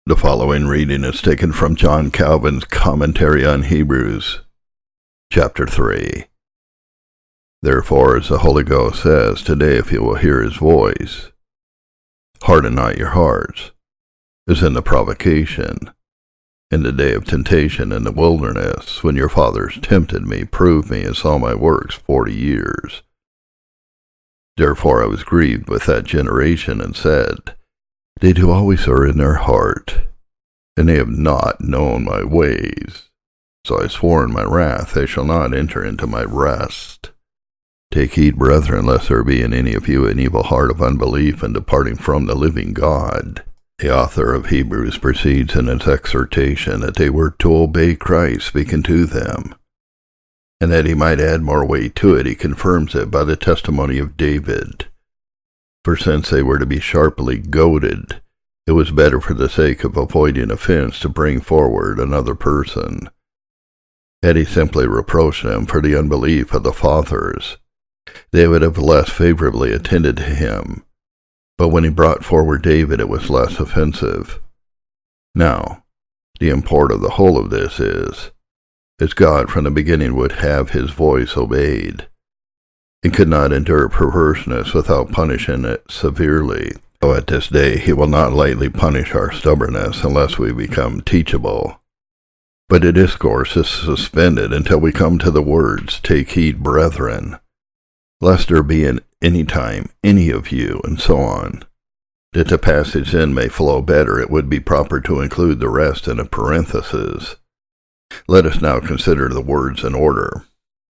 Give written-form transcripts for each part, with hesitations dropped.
The following reading is taken from John Calvin's Commentary on Hebrews, chapter 3. Therefore, as the Holy Ghost says, today if you will hear his voice, harden not your hearts, as in the provocation, in the day of temptation in the wilderness, when your fathers tempted me, proved me, and saw my works 40 years. Therefore I was grieved with that generation, and said, They do always err in their heart, and they have not known my ways. So I swore in my wrath, they shall not enter into my rest. Take heed, brethren, lest there be in any of you an evil heart of unbelief and departing from the living God. The author of Hebrews proceeds in its exhortation that they were to obey Christ speaking to them, and that he might add more weight to it, he confirms it by the testimony of David. For since they were to be sharply goaded, it was better for the sake of avoiding offense to bring forward another person. Had he simply reproached them for the unbelief of the fathers, they would have less favorably attended to him. But when he brought forward David, it was less offensive. Now, the import of the whole of this is, as God from the beginning would have his voice obeyed, and could not endure perverseness without punishing it severely. So at this day he will not lightly punish our stubbornness unless we become teachable. But the discourse is suspended until we come to the words, Take heed, brethren, lest there be in any time any of you, and so on. That the passage then may flow better, it would be proper to include the rest in a parenthesis. Let us now consider the words in order.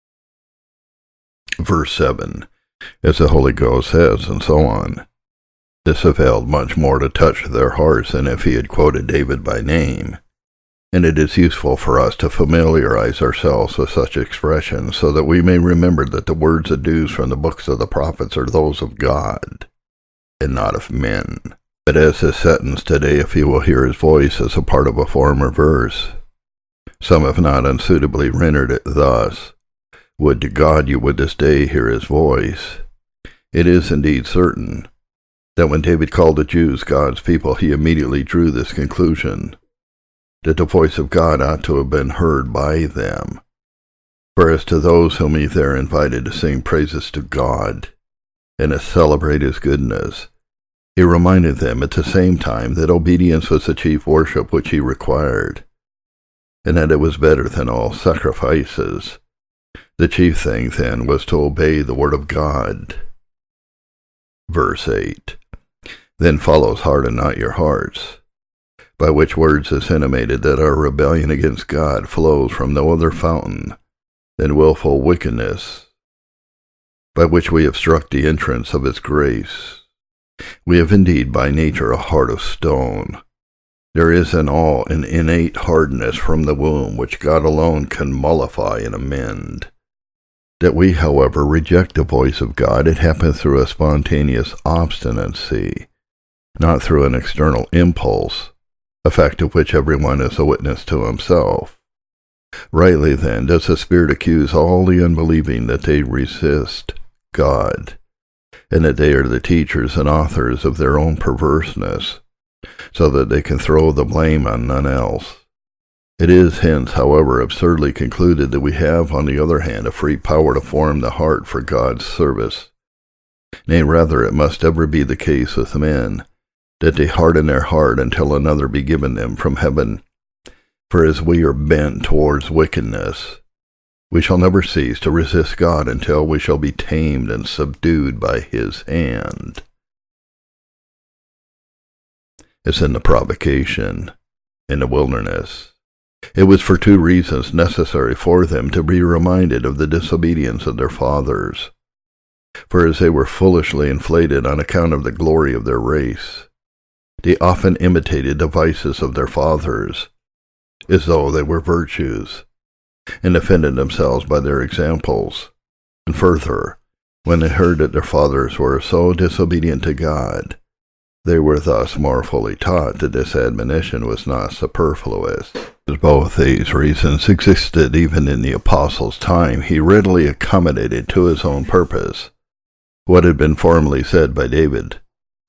Verse 7, as the Holy Ghost says, and so on. This availed much more to touch their hearts than if he had quoted David by name, and it is useful for us to familiarize ourselves with such expressions so that we may remember that the words adduced from the books of the prophets are those of God, and not of men. But as this sentence, today if you will hear his voice, is a part of a former verse, some have not unsuitably rendered it thus, Would to God you would this day hear his voice. It is indeed certain that when David called the Jews God's people, he immediately drew this conclusion, that the voice of God ought to have been heard by them. For as to those whom he there invited to sing praises to God, and to celebrate his goodness, he reminded them at the same time that obedience was the chief worship which he required, and that it was better than all sacrifices. The chief thing, then, was to obey the word of God. Verse 8. Then follows harden not your hearts, by which words is intimated that our rebellion against God flows from no other fountain than willful wickedness, by which we obstruct the entrance of his grace. We have indeed by nature a heart of stone. There is in all an innate hardness from the womb which God alone can mollify and amend. That we, however, reject the voice of God, it happens through a spontaneous obstinacy, not through an external impulse, a fact of which everyone is a witness to himself. Rightly, then, does the Spirit accuse all the unbelieving that they resist God, and that they are the teachers and authors of their own perverseness, so that they can throw the blame on none else. It is hence, however, absurdly concluded that we have, on the other hand, a free power to form the heart for God's service. Nay, rather, it must ever be the case with men, that they harden their heart until another be given them from heaven. For as we are bent towards wickedness, we shall never cease to resist God until we shall be tamed and subdued by his hand. As in the provocation in the wilderness, it was for two reasons necessary for them to be reminded of the disobedience of their fathers. For as they were foolishly inflated on account of the glory of their race, they often imitated the vices of their fathers, as though they were virtues, and offended themselves by their examples. And further, when they heard that their fathers were so disobedient to God, they were thus more fully taught that this admonition was not superfluous. As both these reasons existed even in the apostles' time, he readily accommodated to his own purpose what had been formerly said by David,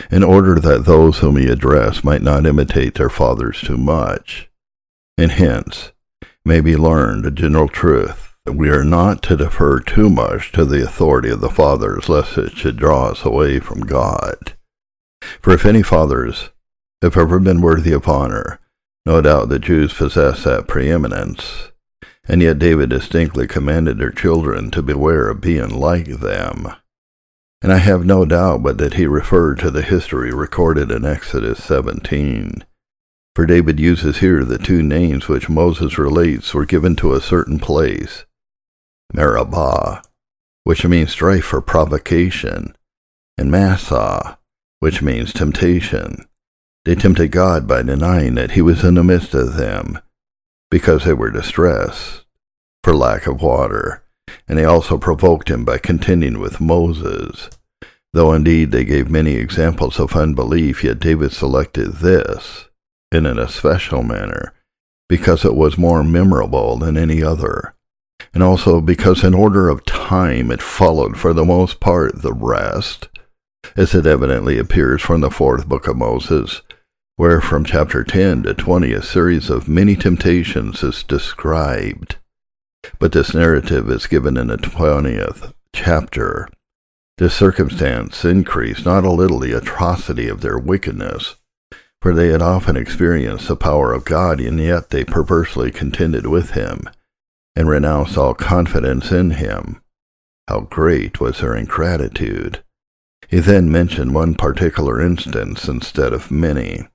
in order that those whom he addressed might not imitate their fathers too much, and hence may be learned a general truth that we are not to defer too much to the authority of the fathers, lest it should draw us away from God. For if any fathers have ever been worthy of honor, no doubt the Jews possess that preeminence, and yet David distinctly commanded their children to beware of being like them. And I have no doubt but that he referred to the history recorded in Exodus 17. For David uses here the two names which Moses relates were given to a certain place, Meribah, which means strife or provocation, and Massah, which means temptation. They tempted God by denying that he was in the midst of them, because they were distressed for lack of water, and they also provoked him by contending with Moses. Though indeed they gave many examples of unbelief, yet David selected this, in an especial manner, because it was more memorable than any other, and also because in order of time it followed for the most part the rest, as it evidently appears from the 4th book of Moses, where from chapter 10 to 20 a series of many temptations is described. But this narrative is given in the 20th chapter. This circumstance increased not a little the atrocity of their wickedness, for they had often experienced the power of God, and yet they perversely contended with him, and renounced all confidence in him. How great was their ingratitude! He then mentioned one particular instance instead of many.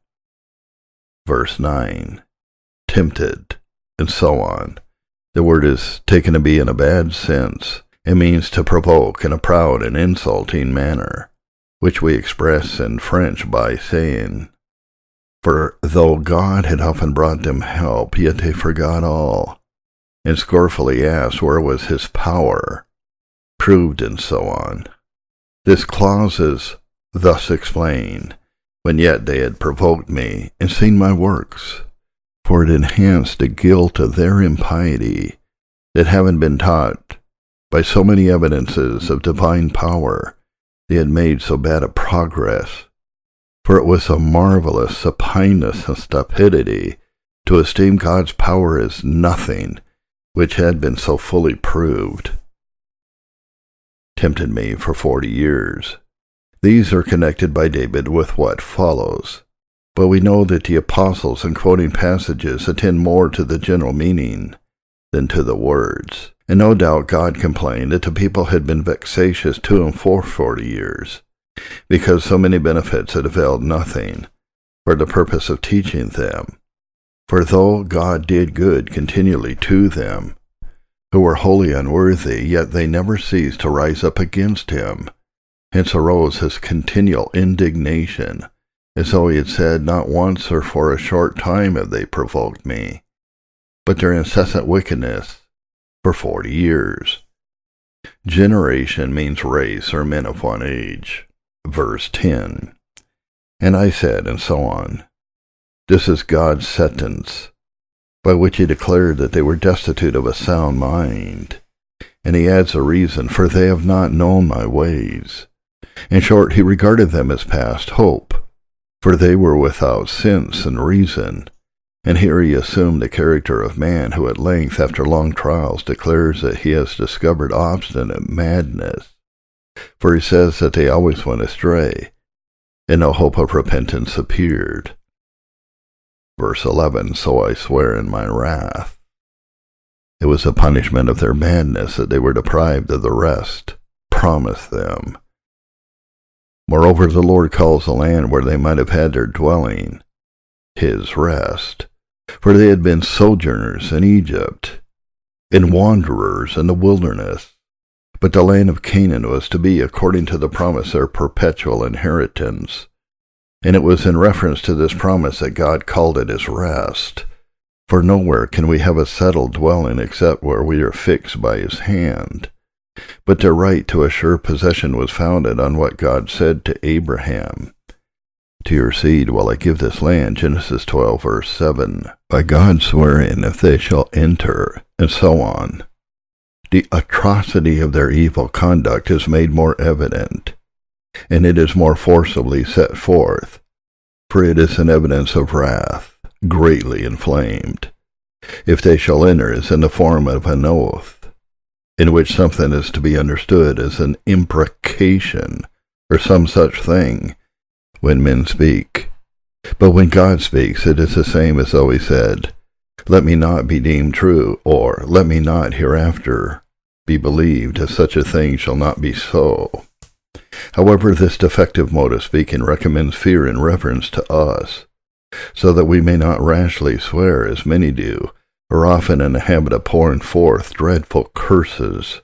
Verse 9, tempted, and so on. The word is taken to be in a bad sense. It means to provoke in a proud and insulting manner, which we express in French by saying, for though God had often brought them help, yet they forgot all, and scornfully asked where was his power, proved, and so on. This clause is thus explained, when yet they had provoked me and seen my works, for it enhanced the guilt of their impiety, that having been taught by so many evidences of divine power, they had made so bad a progress. For it was a marvelous supineness and stupidity to esteem God's power as nothing, which had been so fully proved. Tempted me for 40 years. These are connected by David with what follows. But we know that the apostles in quoting passages attend more to the general meaning than to the words. And no doubt God complained that the people had been vexatious to him for 40 years, because so many benefits had availed nothing for the purpose of teaching them. For though God did good continually to them, who were wholly unworthy, yet they never ceased to rise up against him. Hence arose his continual indignation, as though he had said, not once or for a short time have they provoked me, but their incessant wickedness for 40 years. Generation means race or men of one age. Verse 10. And I said, and so on. This is God's sentence, by which he declared that they were destitute of a sound mind. And he adds a reason, for they have not known my ways. In short, he regarded them as past hope, for they were without sense and reason. And here he assumed the character of man, who at length, after long trials, declares that he has discovered obstinate madness. For he says that they always went astray, and no hope of repentance appeared. Verse 11, so I swear in my wrath. It was a punishment of their madness that they were deprived of the rest promised them. Moreover, the Lord calls the land where they might have had their dwelling his rest, for they had been sojourners in Egypt, and wanderers in the wilderness. But the land of Canaan was to be, according to the promise, their perpetual inheritance. And it was in reference to this promise that God called it his rest. For nowhere can we have a settled dwelling except where we are fixed by his hand. But their right to a sure possession was founded on what God said to Abraham. To your seed will I give this land, Genesis 12, verse 7, by God swearing, if they shall enter, and so on. The atrocity of their evil conduct is made more evident and it is more forcibly set forth, for it is an evidence of wrath, greatly inflamed. If they shall enter is in the form of an oath, in which something is to be understood as an imprecation, or some such thing, when men speak. But when God speaks, it is the same as though he said, "Let me not be deemed true," or "Let me not hereafter be believed, as such a thing shall not be so." However, this defective mode of speaking recommends fear in reference to us, so that we may not rashly swear, as many do, or often in the habit of pouring forth dreadful curses.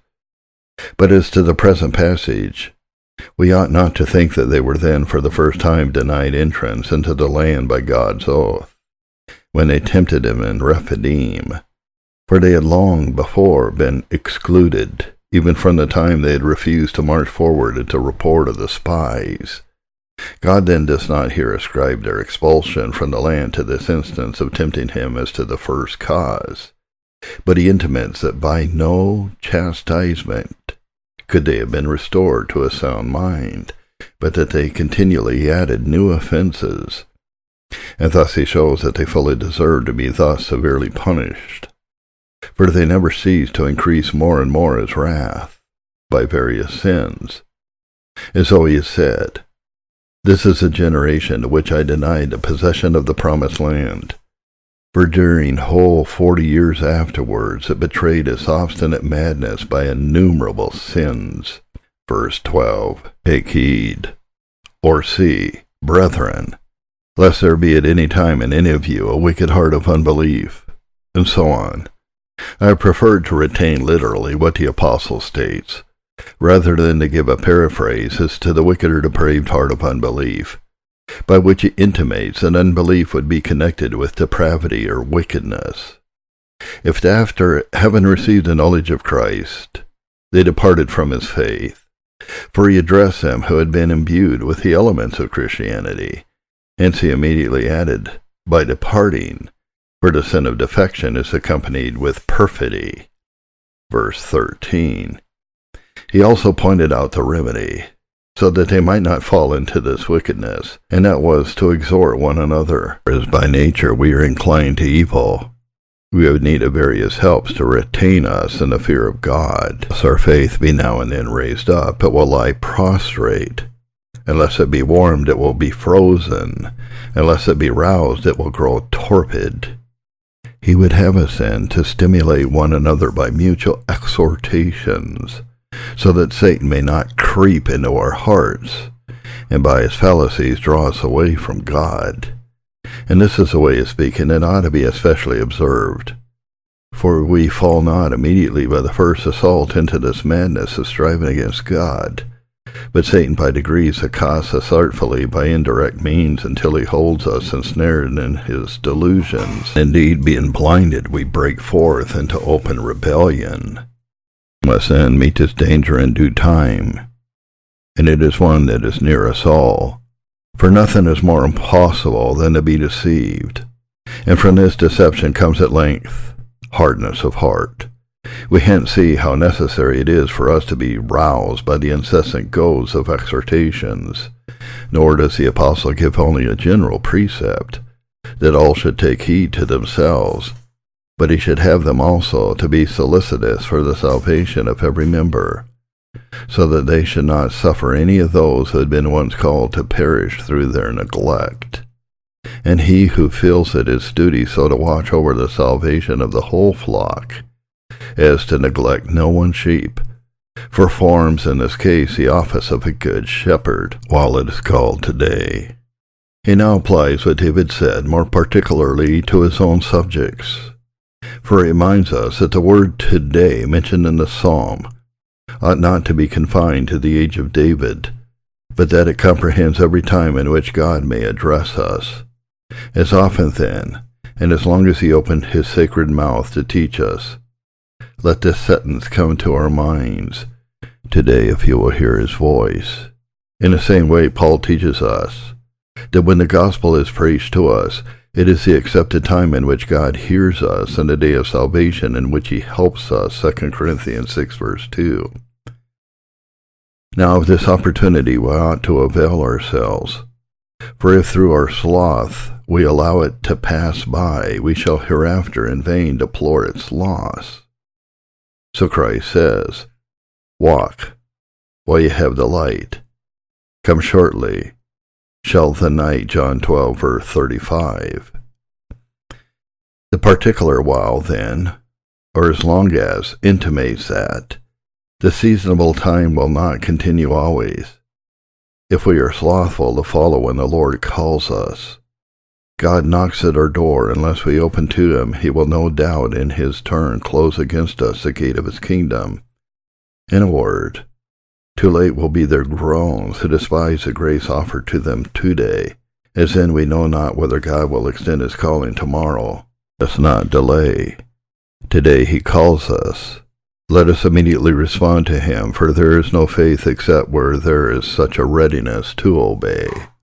But as to the present passage, we ought not to think that they were then for the first time denied entrance into the land by God's oath, when they tempted him in Rephidim, for they had long before been excluded, even from the time they had refused to march forward at the report of the spies. God then does not here ascribe their expulsion from the land to this instance of tempting him as to the first cause, but he intimates that by no chastisement could they have been restored to a sound mind, but that they continually added new offenses, and thus he shows that they fully deserved to be thus severely punished, for they never ceased to increase more and more his wrath by various sins. As though he has said, "This is a generation to which I denied the possession of the promised land, for during whole 40 years afterwards it betrayed its obstinate madness by innumerable sins." Verse 12, "Take heed, or see, brethren, lest there be at any time in any of you a wicked heart of unbelief," and so on. I have preferred to retain literally what the apostle states, rather than to give a paraphrase as to the wicked or depraved heart of unbelief, by which he intimates that unbelief would be connected with depravity or wickedness. If after having received the knowledge of Christ, they departed from his faith, for he addressed them who had been imbued with the elements of Christianity, hence he immediately added, "by departing, for the sin of defection is accompanied with perfidy." Verse 13. He also pointed out the remedy, so that they might not fall into this wickedness, and that was to exhort one another, as by nature we are inclined to evil. We have need of various helps to retain us in the fear of God. Lest our faith be now and then raised up, it will lie prostrate. Unless it be warmed, it will be frozen. Unless it be roused, it will grow torpid. He would have us then to stimulate one another by mutual exhortations, so that Satan may not creep into our hearts, and by his fallacies draw us away from God. And this is a way of speaking that ought to be especially observed, for we fall not immediately by the first assault into this madness of striving against God, but Satan by degrees accosts us artfully by indirect means until he holds us ensnared in his delusions. Indeed, being blinded, we break forth into open rebellion. We must then meet this danger in due time, and it is one that is near us all, for nothing is more impossible than to be deceived, and from this deception comes at length hardness of heart. We hence see how necessary it is for us to be roused by the incessant goads of exhortations, nor does the apostle give only a general precept, that all should take heed to themselves, but he should have them also to be solicitous for the salvation of every member, so that they should not suffer any of those who had been once called to perish through their neglect. And he who feels it his duty so to watch over the salvation of the whole flock, as to neglect no one sheep, performs in this case the office of a good shepherd, while it is called today. He now applies what David said more particularly to his own subjects, for he reminds us that the word today mentioned in the psalm ought not to be confined to the age of David, but that it comprehends every time in which God may address us. As often then, and as long as he opened his sacred mouth to teach us, let this sentence come to our minds, "Today, if you will hear his voice." In the same way, Paul teaches us that when the gospel is preached to us, it is the accepted time in which God hears us, and the day of salvation in which he helps us, 2 Corinthians 6 verse 2. Now of this opportunity we ought to avail ourselves. For if through our sloth we allow it to pass by, we shall hereafter in vain deplore its loss. So Christ says, "Walk, while you have the light. Come shortly, shall the night," John 12, verse 35. The particular while, then, or as long as, intimates that the seasonable time will not continue always. If we are slothful to follow when the Lord calls us, God knocks at our door. Unless we open to him, he will no doubt in his turn close against us the gate of his kingdom. In a word, too late will be their groans who despise the grace offered to them today, as in we know not whether God will extend his calling tomorrow. Let's not delay. Today he calls us. Let us immediately respond to him, for there is no faith except where there is such a readiness to obey.